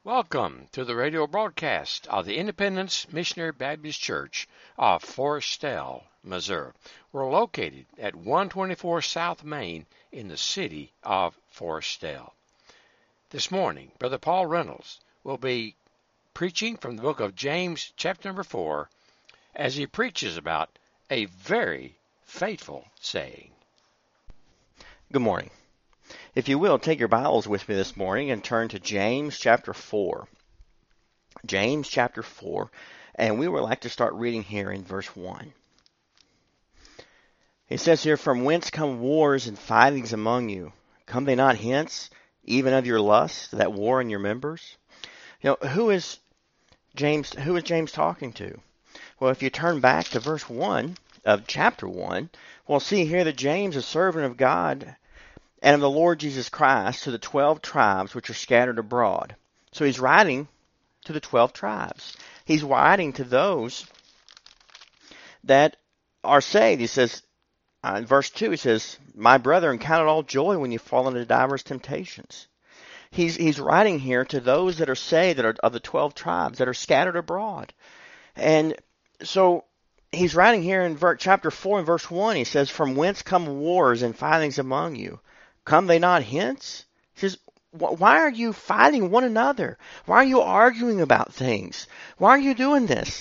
Welcome to the radio broadcast of the Independence Missionary Baptist Church of Forestell, Missouri. We're located at 124 South Main in the city of Forestell. This morning, Brother Paul Reynolds will be preaching from the book of James, chapter number 4, as he preaches about a very faithful saying. Good morning. If you will, take your Bibles with me this morning and turn to James chapter 4. James chapter 4, and we would like to start reading here in verse 1. It says here, "From whence come wars and fightings among you? Come they not hence, even of your lust, that war in your members?" You know, who is James talking to? Well, if you turn back to verse 1 of chapter 1, we'll see here that James, a servant of God and of the Lord Jesus Christ, to the 12 tribes which are scattered abroad. So he's writing to the 12 tribes. He's writing to those that are saved. He says, in verse 2, he says, "My brethren, count it all joy when you fall into diverse temptations." He's writing here to those that are saved, that are of the 12 tribes, that are scattered abroad. And so he's writing here in chapter 4 and verse 1, he says, "From whence come wars and fightings among you? Come they not hence?" He says, why are you fighting one another? Why are you arguing about things? Why are you doing this?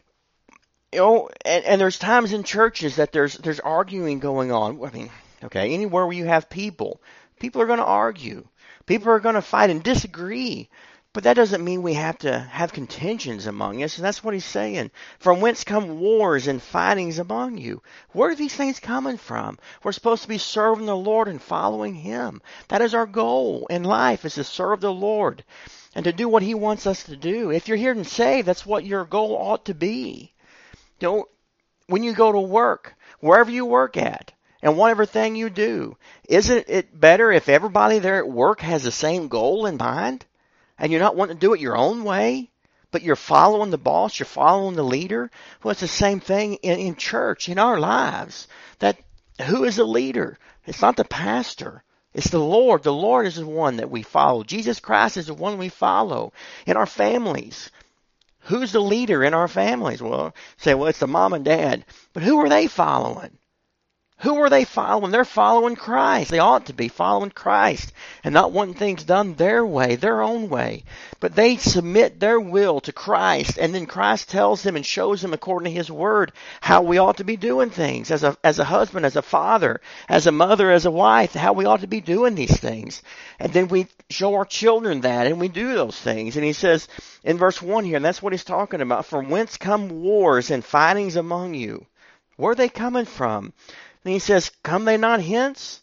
You know, and there's times in churches that there's arguing going on. I mean, okay, anywhere where you have people are going to argue. People are going to fight and disagree. But that doesn't mean we have to have contentions among us. And that's what he's saying. From whence come wars and fightings among you? Where are these things coming from? We're supposed to be serving the Lord and following Him. That is our goal in life, is to serve the Lord and to do what He wants us to do. If you're here and saved, that's what your goal ought to be. You know, when you go to work, wherever you work at, and whatever thing you do, isn't it better if everybody there at work has the same goal in mind? And you're not wanting to do it your own way, but you're following the boss, you're following the leader? Well, it's the same thing in church, in our lives. That who is the leader? It's not the pastor. It's the Lord. The Lord is the one that we follow. Jesus Christ is the one we follow. In our families, who's the leader in our families? Well, say, it's the mom and dad. But who are they following? Who are they following? They're following Christ. They ought to be following Christ and not wanting things done their way, their own way. But they submit their will to Christ, and then Christ tells them and shows them according to His Word how we ought to be doing things as a husband, as a father, as a mother, as a wife, how we ought to be doing these things. And then we show our children that, and we do those things. And he says in verse 1 here, and that's what he's talking about, "From whence come wars and fightings among you?" Where are they coming from? And he says, "Come they not hence,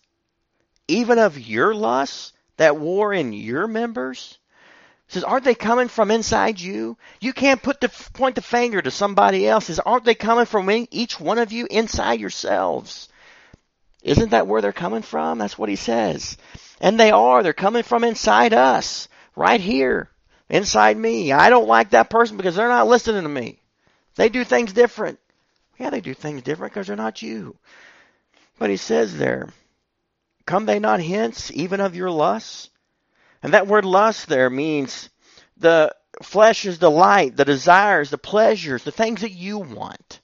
even of your lusts, that war in your members?" He says, aren't they coming from inside you? You can't point the finger to somebody else. He says, aren't they coming from each one of you inside yourselves? Isn't that where they're coming from? That's what he says. And they are. They're coming from inside us, right here, inside me. I don't like that person because they're not listening to me. They do things different. Yeah, they do things different because they're not you. But he says there, "Come they not hence, even of your lusts?" And that word lust there means the flesh's delight, the desires, the pleasures, the things that you want.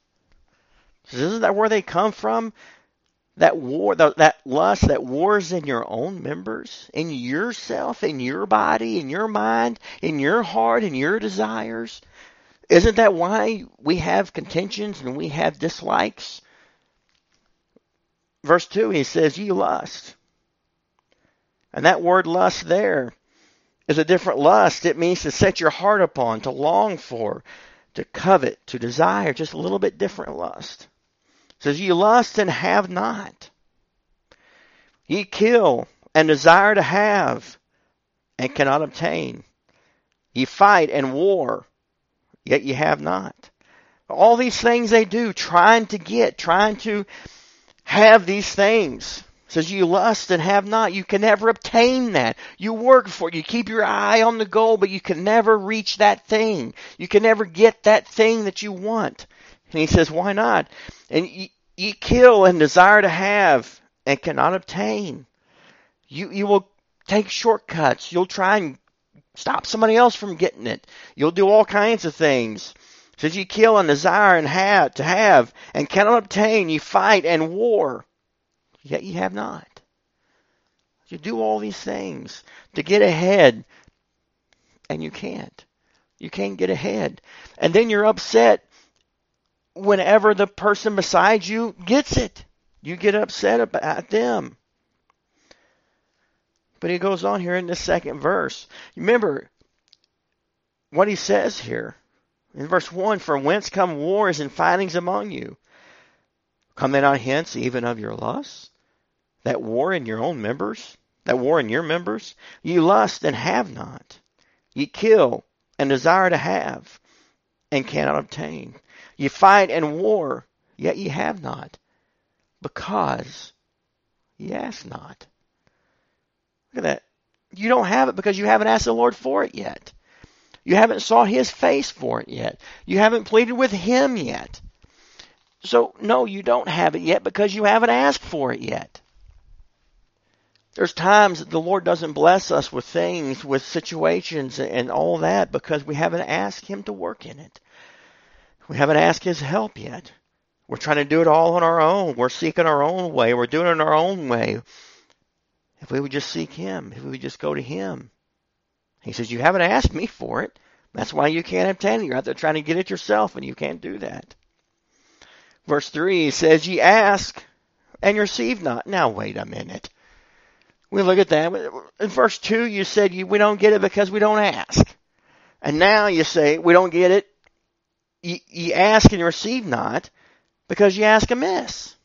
So isn't that where they come from? That war, that lust, that wars in your own members, in yourself, in your body, in your mind, in your heart, in your desires. Isn't that why we have contentions and we have dislikes? Verse 2, he says, "Ye lust." And that word lust there is a different lust. It means to set your heart upon, to long for, to covet, to desire, just a little bit different lust. It says, "Ye lust and have not. Ye kill and desire to have and cannot obtain. Ye fight and war, yet ye have not." All these things they do, trying to have these things. It says, "You lust and have not." You can never obtain that. You work for it. You keep your eye on the goal, but you can never reach that thing. You can never get that thing that you want. And he says, why not? "And ye kill and desire to have and cannot obtain." You will take shortcuts. You'll try and Stop somebody else from getting it. You'll do all kinds of things. It says you kill and desire and have to have and cannot obtain. You fight and war, yet you have not. You do all these things to get ahead, and you can't. You can't get ahead. And then you're upset whenever the person beside you gets it. You get upset about them. But he goes on here in the second verse. Remember what he says here. In verse 1, from whence come wars and fightings among you? Come they not hence even of your lusts? That war in your own members? That war in your members? You lust and have not. You kill and desire to have and cannot obtain. You fight and war, yet ye have not, because ye ask not. Look at that. You don't have it because you haven't asked the Lord for it yet. You haven't sought His face for it yet. You haven't pleaded with Him yet. So, no, you don't have it yet because you haven't asked for it yet. There's times that the Lord doesn't bless us with things, with situations and all that because we haven't asked Him to work in it. We haven't asked His help yet. We're trying to do it all on our own. We're seeking our own way. We're doing it in our own way. If we would just seek Him, if we would just go to Him. He says, you haven't asked me for it. That's why you can't obtain it. You're out there trying to get it yourself, and you can't do that. Verse 3 says, ye ask and receive not. Now, wait a minute. We look at that. In verse 2, you said we don't get it because we don't ask. And now you say we don't get it. Ye ask and receive not because you ask amiss.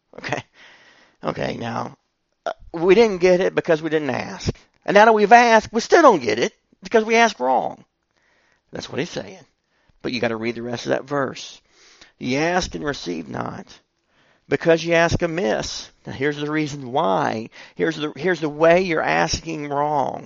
Okay, now, we didn't get it because we didn't ask. And now that we've asked, we still don't get it because we asked wrong. That's what he's saying. But you got to read the rest of that verse. Ye ask and receive not because you ask amiss. Now here's the reason why. Here's the way you're asking wrong.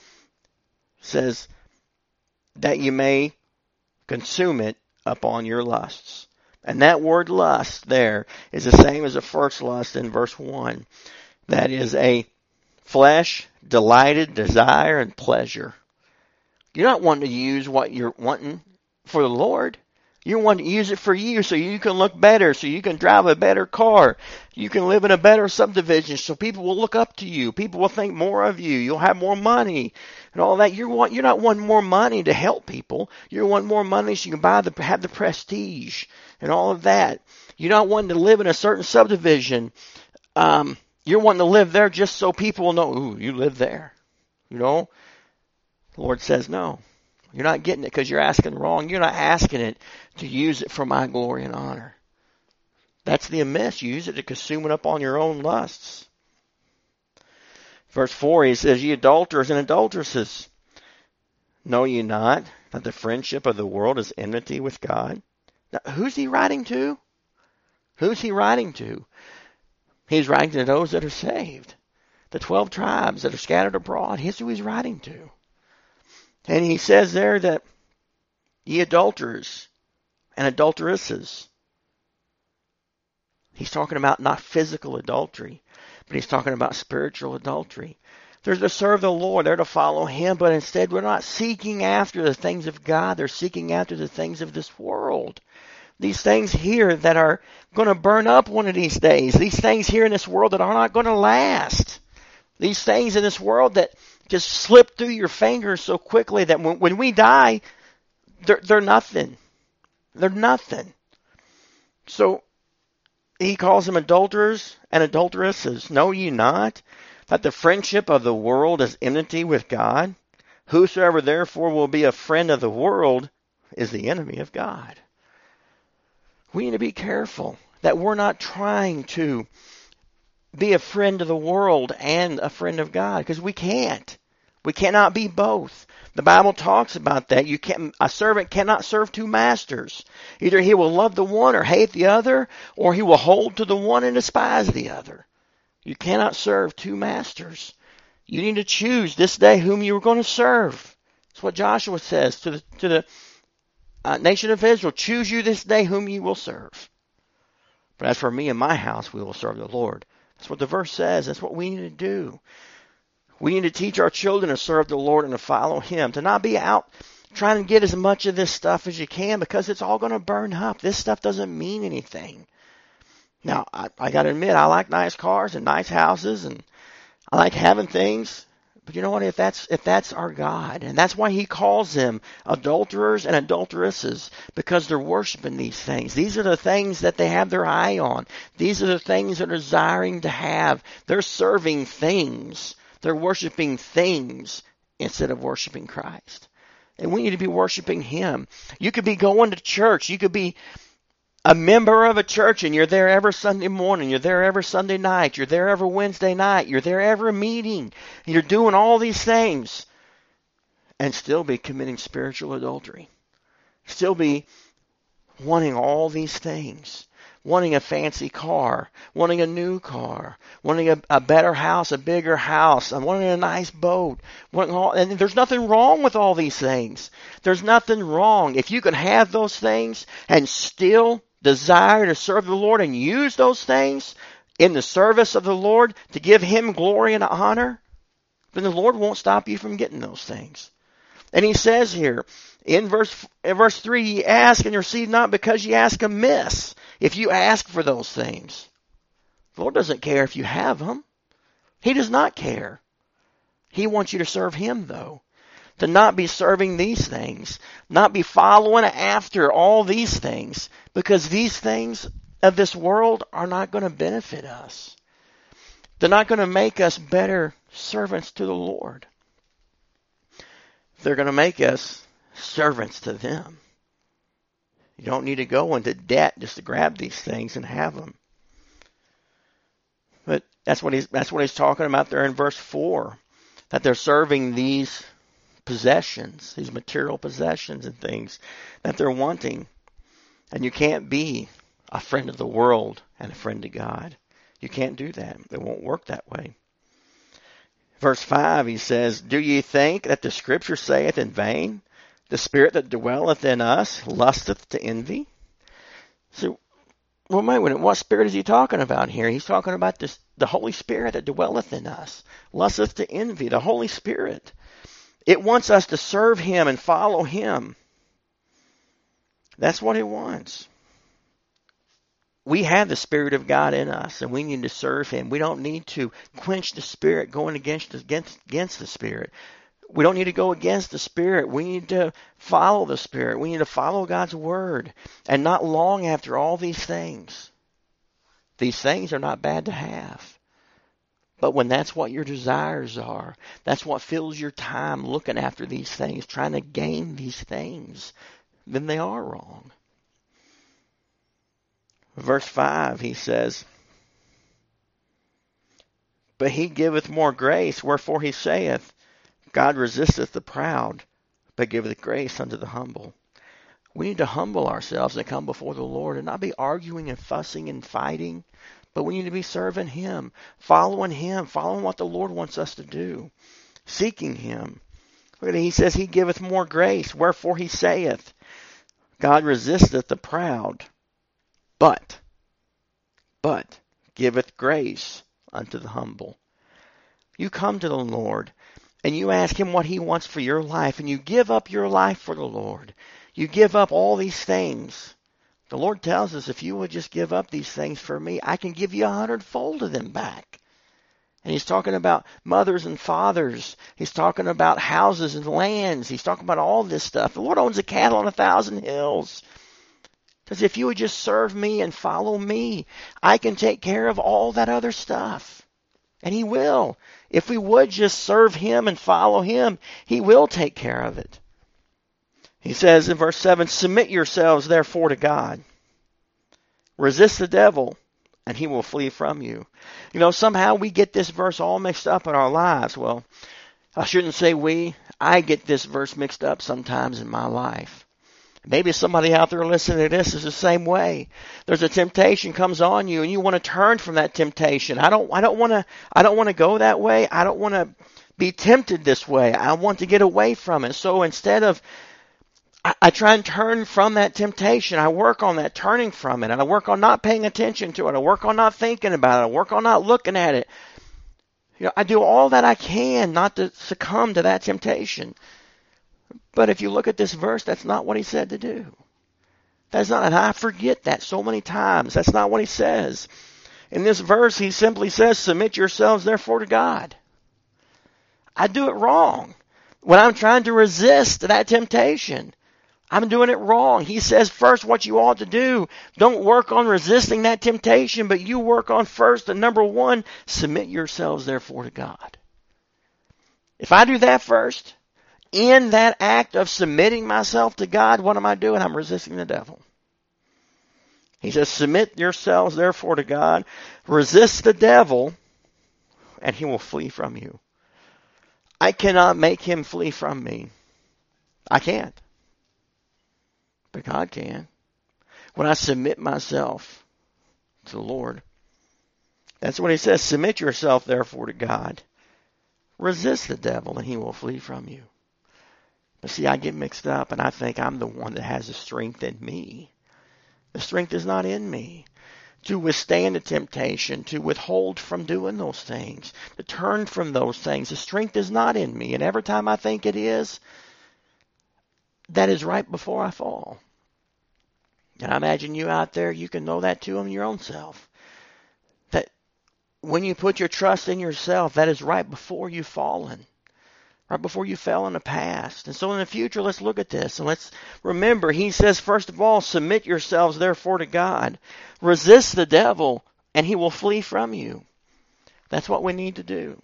It says that you may consume it upon your lusts. And that word lust there is the same as the first lust in verse 1. That is a flesh, delighted desire, and pleasure. You're not wanting to use what you're wanting for the Lord. You want to use it for you so you can look better, so you can drive a better car. You can live in a better subdivision so people will look up to you. People will think more of you. You'll have more money and all that. You're not wanting more money to help people. You want more money so you can have the prestige and all of that. You're not wanting to live in a certain subdivision. You're wanting to live there just so people will know, ooh, you live there. You know? The Lord says, no. You're not getting it because you're asking wrong. You're not asking it to use it for my glory and honor. That's the amiss. You use it to consume it up on your own lusts. Verse 4, he says, ye adulterers and adulteresses, know ye not that the friendship of the world is enmity with God? Now, who's he writing to? Who's he writing to? He's writing to those that are saved. The 12 tribes that are scattered abroad. Here's who he's writing to. And he says there that ye adulterers and adulteresses. He's talking about not physical adultery, but he's talking about spiritual adultery. They're to serve the Lord. They're to follow Him, but instead we're not seeking after the things of God. They're seeking after the things of this world. These things here that are going to burn up one of these days. These things here in this world that are not going to last. These things in this world that just slip through your fingers so quickly that when we die, they're nothing. They're nothing. So he calls them adulterers and adulteresses. Know ye not that the friendship of the world is enmity with God? Whosoever therefore will be a friend of the world is the enemy of God. We need to be careful that we're not trying to be a friend of the world and a friend of God, because we can't. We cannot be both. The Bible talks about that. A servant cannot serve two masters. Either he will love the one or hate the other, or he will hold to the one and despise the other. You cannot serve two masters. You need to choose this day whom you are going to serve. That's what Joshua says to the nation of Israel. Choose you this day whom you will serve. But as for me and my house, we will serve the Lord. That's what the verse says. That's what we need to do. We need to teach our children to serve the Lord and to follow Him, to not be out trying to get as much of this stuff as you can, because it's all going to burn up. This stuff doesn't mean anything. Now, I got to admit, I like nice cars and nice houses, and I like having things. But you know what? If that's our God, and that's why He calls them adulterers and adulteresses, because they're worshiping these things. These are the things that they have their eye on. These are the things they're desiring to have. They're serving things. They're worshiping things instead of worshiping Christ. And we need to be worshiping Him. You could be going to church. You could be a member of a church, and you're there every Sunday morning. You're there every Sunday night. You're there every Wednesday night. You're there every meeting. And you're doing all these things and still be committing spiritual adultery. Still be wanting all these things. Wanting a fancy car, wanting a new car, wanting a better house, a bigger house, wanting a nice boat. And there's nothing wrong with all these things. There's nothing wrong. If you can have those things and still desire to serve the Lord and use those things in the service of the Lord to give Him glory and honor, then the Lord won't stop you from getting those things. And He says here, in verse 3, ye ask and receive not because ye ask amiss. If you ask for those things, the Lord doesn't care if you have them. He does not care. He wants you to serve Him, though. To not be serving these things. Not be following after all these things. Because these things of this world are not going to benefit us. They're not going to make us better servants to the Lord. They're going to make us servants to them. You don't need to go into debt just to grab these things and have them. But that's what he's talking about there in verse 4. That they're serving these possessions, these material possessions and things that they're wanting. And you can't be a friend of the world and a friend of God. You can't do that. It won't work that way. Verse 5, he says, do ye think that the Scripture saith in vain, the Spirit that dwelleth in us lusteth to envy? So, well, what Spirit is he talking about here? He's talking about the Holy Spirit that dwelleth in us. Lusteth to envy, the Holy Spirit. It wants us to serve Him and follow Him. That's what it wants. We have the Spirit of God in us, and we need to serve Him. We don't need to quench the Spirit going against the Spirit. We don't need to go against the Spirit. We need to follow the Spirit. We need to follow God's Word and not long after all these things. These things are not bad to have. But when that's what your desires are, that's what fills your time looking after these things, trying to gain these things, then they are wrong. Verse 5, he says, but He giveth more grace, wherefore He saith, God resisteth the proud, but giveth grace unto the humble. We need to humble ourselves and come before the Lord and not be arguing and fussing and fighting, but we need to be serving Him, following what the Lord wants us to do, seeking Him. Look at it, he says, He giveth more grace, wherefore He saith, God resisteth the proud, but giveth grace unto the humble. You come to the Lord and you ask Him what He wants for your life, and you give up your life for the Lord. You give up all these things. The Lord tells us, if you would just give up these things for me, I can give you 100-fold of them back. And He's talking about mothers and fathers. He's talking about houses and lands. He's talking about all this stuff. The Lord owns a cattle on 1,000 hills. Because if you would just serve me and follow me, I can take care of all that other stuff. And He will. If we would just serve Him and follow Him, He will take care of it. He says in verse 7, submit yourselves therefore to God. Resist the devil, and he will flee from you. You know, somehow we get this verse all mixed up in our lives. Well, I shouldn't say we. I get this verse mixed up sometimes in my life. Maybe somebody out there listening to this is the same way. There's a temptation comes on you, and you want to turn from that temptation. I don't want to go that way. I don't want to be tempted this way. I want to get away from it. So instead of, I try and turn from that temptation. I work on that turning from it. And I work on not paying attention to it. I work on not thinking about it. I work on not looking at it. I do all that I can not to succumb to that temptation. But if you look at this verse, that's not what he said to do. That's not, and I forget that so many times. That's not what he says. In this verse, he simply says, submit yourselves therefore to God. I do it wrong. When I'm trying to resist that temptation, I'm doing it wrong. He says first what you ought to do. Don't work on resisting that temptation, but you work on first, and number one, submit yourselves therefore to God. If I do that first, in that act of submitting myself to God, what am I doing? I'm resisting the devil. He says, submit yourselves therefore to God. Resist the devil, and he will flee from you. I cannot make him flee from me. I can't. But God can. When I submit myself to the Lord. That's what he says. Submit yourself therefore to God. Resist the devil, and he will flee from you. But see, I get mixed up, and I think I'm the one that has the strength in me. The strength is not in me to withstand the temptation, to withhold from doing those things, to turn from those things. The strength is not in me, and every time I think it is, that is right before I fall. And I imagine you out there, you can know that too in your own self. That when you put your trust in yourself, that is right before you've fallen. Right before you fell in the past. And so in the future, let's look at this. And let's remember, he says, first of all, submit yourselves therefore to God. Resist the devil, and he will flee from you. That's what we need to do.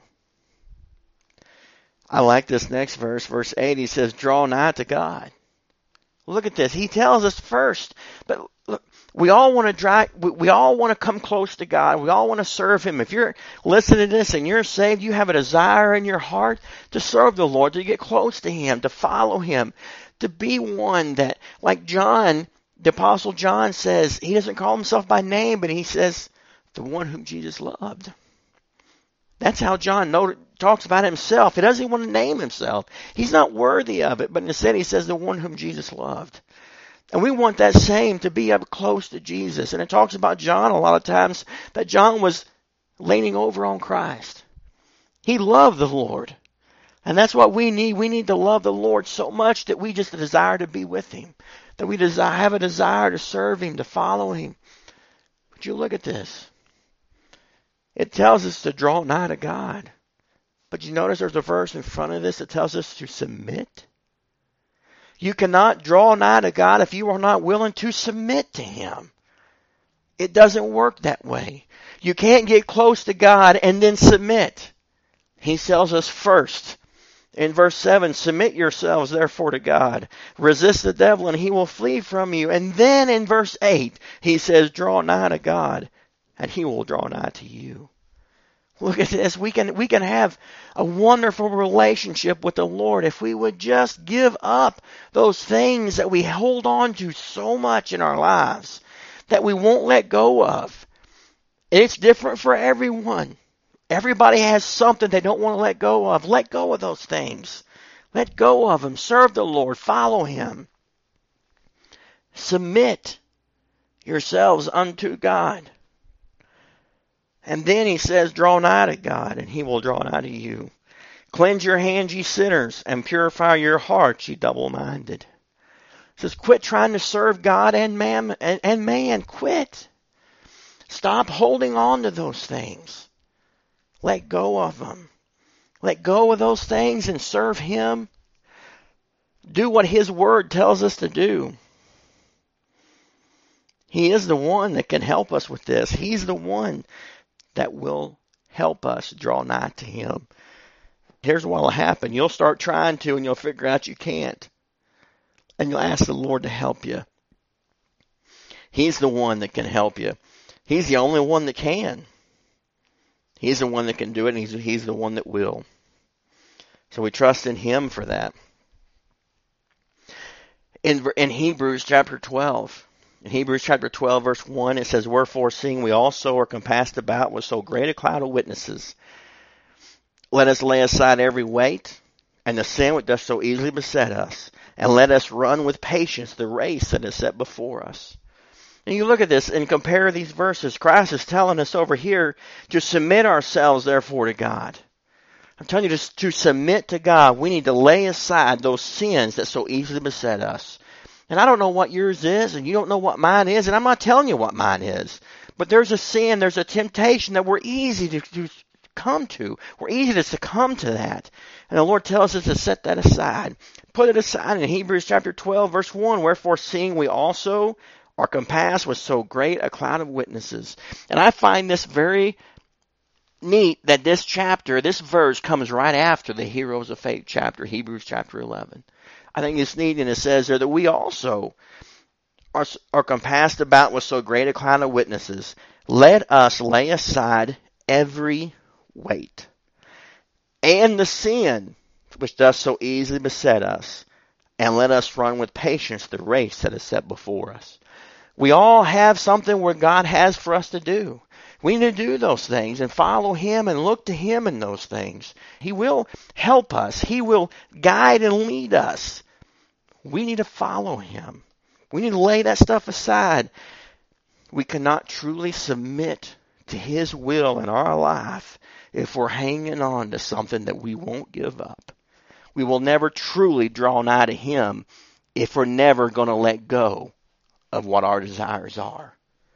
I like this next verse, verse 8. He says, draw nigh to God. Look at this. He tells us first, but look, we all want to come close to God. We all want to serve him. If you're listening to this and you're saved, you have a desire in your heart to serve the Lord, to get close to him, to follow him, to be one that, like John, the Apostle John says, he doesn't call himself by name, but he says, the one whom Jesus loved. That's how John talks about himself. He doesn't even want to name himself. He's not worthy of it, but instead he says, the one whom Jesus loved. And we want that same to be up close to Jesus. And it talks about John a lot of times that John was leaning over on Christ. He loved the Lord. And that's what we need. We need to love the Lord so much that we just desire to be with him. That we have a desire to serve him, to follow him. But you look at this. It tells us to draw nigh to God. But you notice there's a verse in front of this that tells us to submit. You cannot draw nigh to God if you are not willing to submit to him. It doesn't work that way. You can't get close to God and then submit. He tells us first, in verse 7, submit yourselves therefore to God. Resist the devil and he will flee from you. And then in verse 8, he says, draw nigh to God and he will draw nigh to you. Look at this. We can have a wonderful relationship with the Lord if we would just give up those things that we hold on to so much in our lives that we won't let go of. It's different for everyone. Everybody has something they don't want to let go of. Let go of those things. Let go of them. Serve the Lord. Follow him. Submit yourselves unto God. And then he says, draw nigh to God, and he will draw nigh to you. Cleanse your hands, ye sinners, and purify your hearts, ye double-minded. He says, quit trying to serve God and man. Quit. Stop holding on to those things. Let go of them. Let go of those things and serve him. Do what his word tells us to do. He is the one that can help us with this. He's the one that will help us draw nigh to him. Here's what will happen. You'll start trying to, and you'll figure out you can't. And you'll ask the Lord to help you. He's the one that can help you. He's the only one that can. He's the one that can do it, and he's the one that will. So we trust in him for that. In Hebrews chapter 12, in Hebrews chapter 12, verse 1, it says, wherefore, seeing we also are compassed about with so great a cloud of witnesses, let us lay aside every weight and the sin which doth so easily beset us, and let us run with patience the race that is set before us. And you look at this and compare these verses. Christ is telling us over here to submit ourselves, therefore, to God. I'm telling you, to submit to God, we need to lay aside those sins that so easily beset us. And I don't know what yours is, and you don't know what mine is, and I'm not telling you what mine is. But there's a sin, there's a temptation that we're easy to come to. We're easy to succumb to that. And the Lord tells us to set that aside. Put it aside in Hebrews chapter 12, verse 1. Wherefore, seeing we also are compassed with so great a cloud of witnesses. And I find this very neat that this chapter, this verse comes right after the Heroes of Faith chapter, Hebrews chapter 11. I think it's neat, and it says there that we also are compassed about with so great a cloud of witnesses. Let us lay aside every weight and the sin which does so easily beset us, and let us run with patience the race that is set before us. We all have something where God has for us to do. We need to do those things and follow Him and look to Him in those things. He will help us. He will guide and lead us. We need to follow Him. We need to lay that stuff aside. We cannot truly submit to His will in our life if we're hanging on to something that we won't give up. We will never truly draw nigh to Him if we're never going to let go of what our desires are.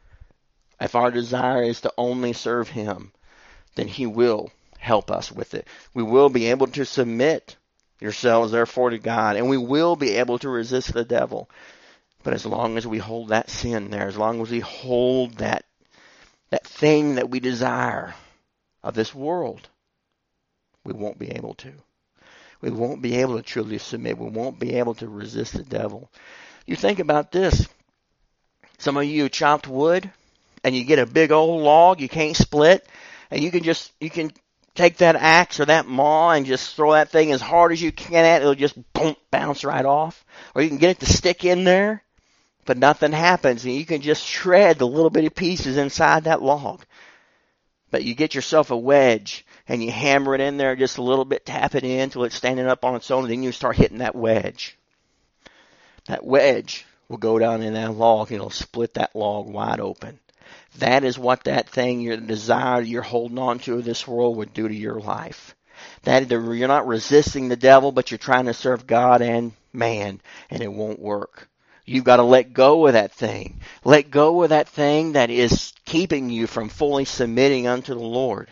If our desire is to only serve Him, then He will help us with it. We will be able to submit yourselves, therefore, to God, and we will be able to resist the devil. But as long as we hold that sin there, as long as we hold that thing that we desire of this world, we won't be able to. We won't be able to truly submit. We won't be able to resist the devil. You think about this. Some of you chopped wood, and you get a big old log you can't split, and you can take that axe or that maul and just throw that thing as hard as you can at it. It'll just boom, bounce right off. Or you can get it to stick in there, but nothing happens, and you can just shred the little bitty pieces inside that log. But you get yourself a wedge, and you hammer it in there just a little bit, tap it in until it's standing up on its own, and then you start hitting that wedge. That wedge will go down in that log, and it'll split that log wide open. That is what that thing, your desire you're holding on to of this world would do to your life. That you're not resisting the devil, but you're trying to serve God and man, and it won't work. You've got to let go of that thing. Let go of that thing that is keeping you from fully submitting unto the Lord.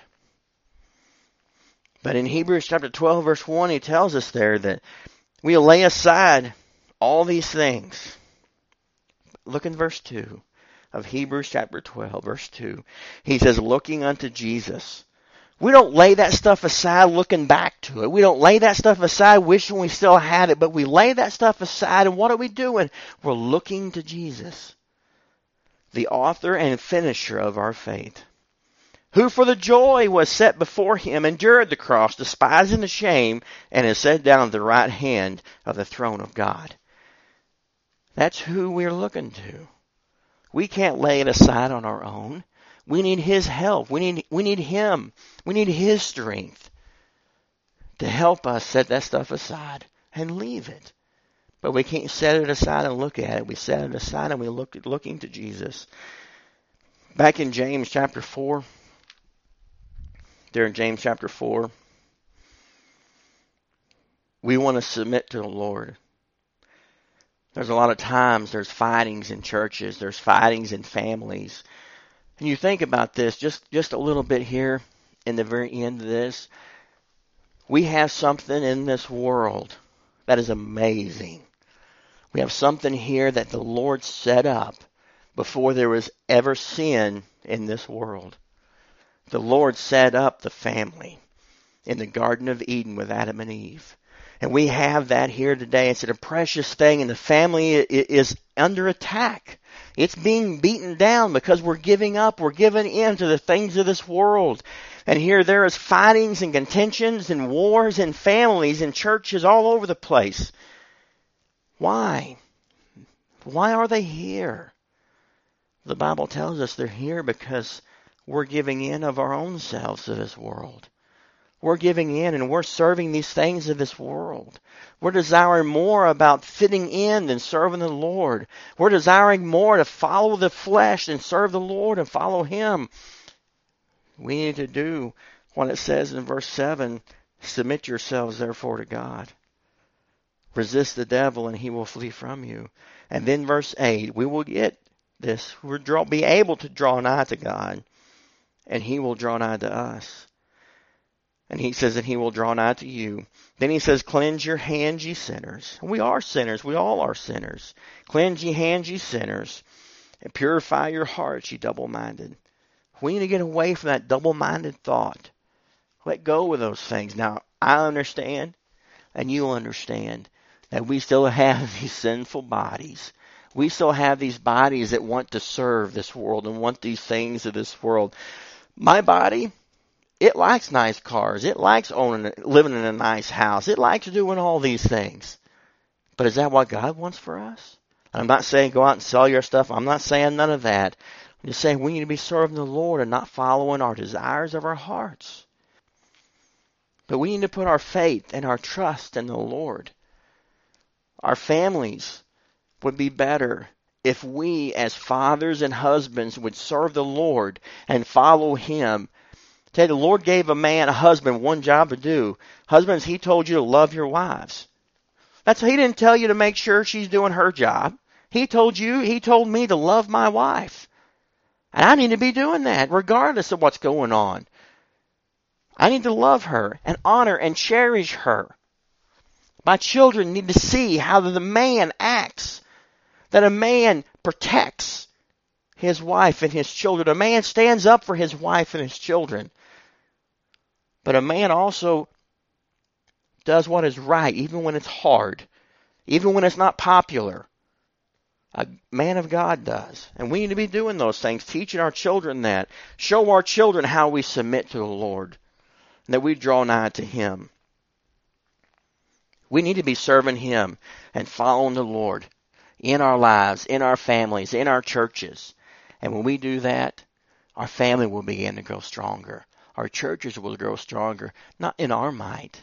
But in Hebrews chapter 12, verse 1, he tells us there that we'll lay aside all these things. Look in verse 2 of Hebrews chapter 12, verse 2. He says, looking unto Jesus. We don't lay that stuff aside looking back to it. We don't lay that stuff aside wishing we still had it, but we lay that stuff aside, and what are we doing? We're looking to Jesus, the author and finisher of our faith, who for the joy was set before him endured the cross, despising the shame, and is set down at the right hand of the throne of God. That's who we're looking to. We can't lay it aside on our own. We need His help. We need Him. We need His strength to help us set that stuff aside and leave it. But we can't set it aside and look at it. We set it aside and we looking to Jesus. Back in James chapter 4, there in James chapter 4, we want to submit to the Lord. There's a lot of times there's fightings in churches. There's fightings in families. And you think about this just a little bit here in the very end of this. We have something in this world that is amazing. We have something here that the Lord set up before there was ever sin in this world. The Lord set up the family in the Garden of Eden with Adam and Eve. And we have that here today. It's a precious thing, and the family is under attack. It's being beaten down because we're giving up. We're giving in to the things of this world. And here there is fightings and contentions and wars in families and churches all over the place. Why? Why are they here? The Bible tells us they're here because we're giving in of our own selves to this world. We're giving in and we're serving these things of this world. We're desiring more about fitting in than serving the Lord. We're desiring more to follow the flesh than serve the Lord and follow Him. We need to do what it says in verse 7, Submit yourselves, therefore, to God. Resist the devil, and he will flee from you. And then verse 8, we will get this. We'll be able to draw nigh to God, and he will draw nigh to us. And he says that he will draw nigh to you. Then he says, cleanse your hands, ye sinners. And we are sinners. We all are sinners. Cleanse ye hands, ye sinners, and purify your hearts, ye double-minded. We need to get away from that double-minded thought. Let go of those things. Now, I understand, and you'll understand, that we still have these sinful bodies. We still have these bodies that want to serve this world and want these things of this world. My body, it likes nice cars. It likes living in a nice house. It likes doing all these things. But is that what God wants for us? I'm not saying go out and sell your stuff. I'm not saying none of that. I'm just saying we need to be serving the Lord and not following our desires of our hearts. But we need to put our faith and our trust in the Lord. Our families would be better if we as fathers and husbands would serve the Lord and follow Him. Tell you, the Lord gave a husband, one job to do. Husbands, He told you to love your wives. He didn't tell you to make sure she's doing her job. He told me to love my wife. And I need to be doing that regardless of what's going on. I need to love her and honor and cherish her. My children need to see how the man acts. That a man protects his wife and his children. A man stands up for his wife and his children. But a man also does what is right, even when it's hard, even when it's not popular. A man of God does. And we need to be doing those things, teaching our children that. Show our children how we submit to the Lord, and that we draw nigh to Him. We need to be serving Him and following the Lord in our lives, in our families, in our churches. And when we do that, our family will begin to grow stronger. Our churches will grow stronger, not in our might,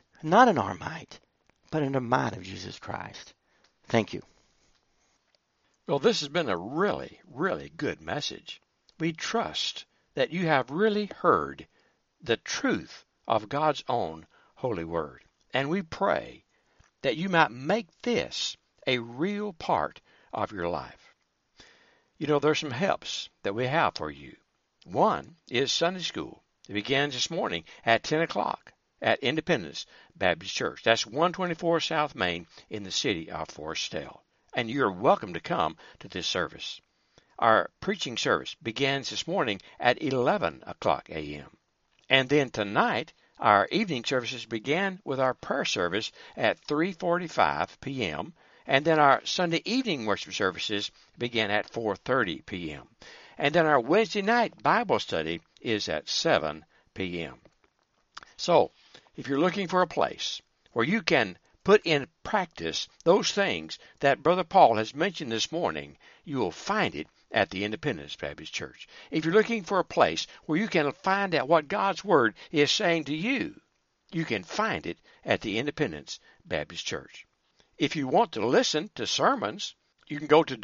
but in the might of Jesus Christ. Thank you. Well, this has been a really, really good message. We trust that you have really heard the truth of God's own holy word. And we pray that you might make this a real part of your life. You know, there's some helps that we have for you. One is Sunday school. It begins this morning at 10 o'clock at Independence Baptist Church. That's 124 South Main in the city of Forestell. And you're welcome to come to this service. Our preaching service begins this morning at 11 o'clock a.m. And then tonight, our evening services began with our prayer service at 3:45 p.m. And then our Sunday evening worship services began at 4:30 p.m. And then our Wednesday night Bible study is at 7 p.m. So, if you're looking for a place where you can put in practice those things that Brother Paul has mentioned this morning, you will find it at the Independence Baptist Church. If you're looking for a place where you can find out what God's Word is saying to you, you can find it at the Independence Baptist Church. If you want to listen to sermons, you can go to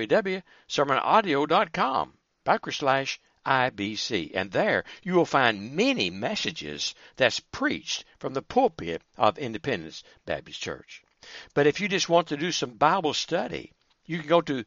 www.sermonaudio.com/IBC, and there you will find many messages that's preached from the pulpit of Independence Baptist Church. But if you just want to do some Bible study, you can go to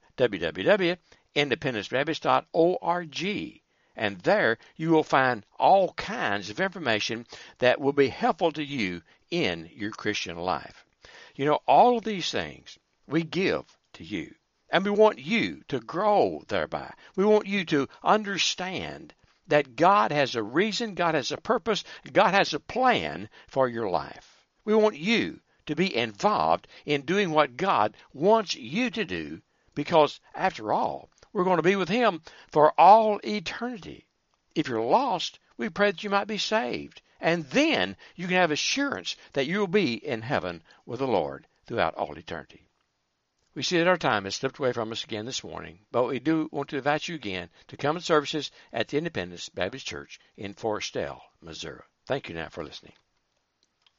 www.independencebaptist.org, and there you will find all kinds of information that will be helpful to you in your Christian life. You know, all of these things we give to you, and we want you to grow thereby. We want you to understand that God has a reason, God has a purpose, God has a plan for your life. We want you to be involved in doing what God wants you to do, because after all, we're going to be with Him for all eternity. If you're lost, we pray that you might be saved. And then you can have assurance that you will be in heaven with the Lord throughout all eternity. We see that our time has slipped away from us again this morning, but we do want to invite you again to come to services at the Independence Baptist Church in Forestell, Missouri. Thank you now for listening.